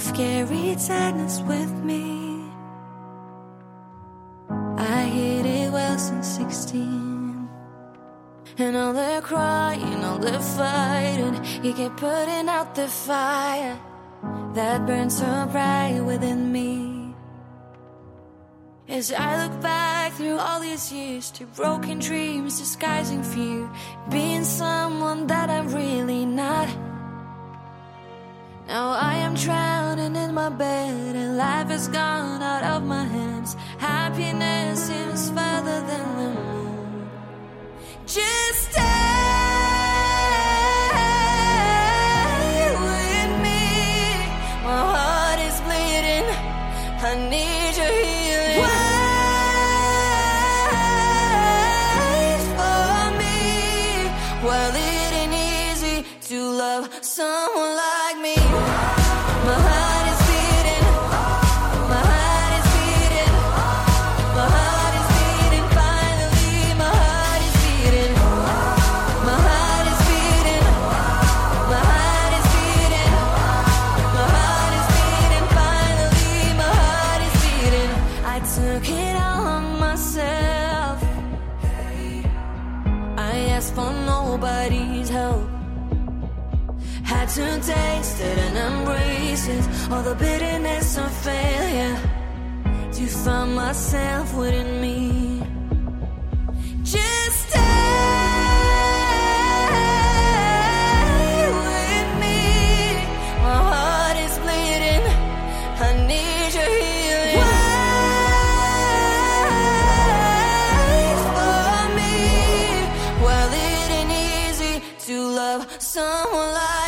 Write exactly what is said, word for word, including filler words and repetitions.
I've carried sadness with me. I hid it well since sixteen. And all the crying, all the fighting, you kept putting out the fire that burned so bright within me. As I look back through all these years to broken dreams disguising fear, being someone that I'm really not. Now I am drowning in my bed and life has gone out of my hands. Happiness seems further than the moon. Just stay with me. My heart is bleeding, I need your healing. Wait for me. Well, it ain't easy to love someone like me. My heart is beating, my heart is beating, my heart is beating, finally my heart is beating. My heart is beating, my heart is beating, my heart is beating, finally my heart is beating. I took it all on myself, I asked for nobody's help. Had to taste it and embrace it, all the bitterness of failure, to find myself within me. Just stay with me. My heart is bleeding, I need your healing. Wait for me. Well, it ain't easy to love someone like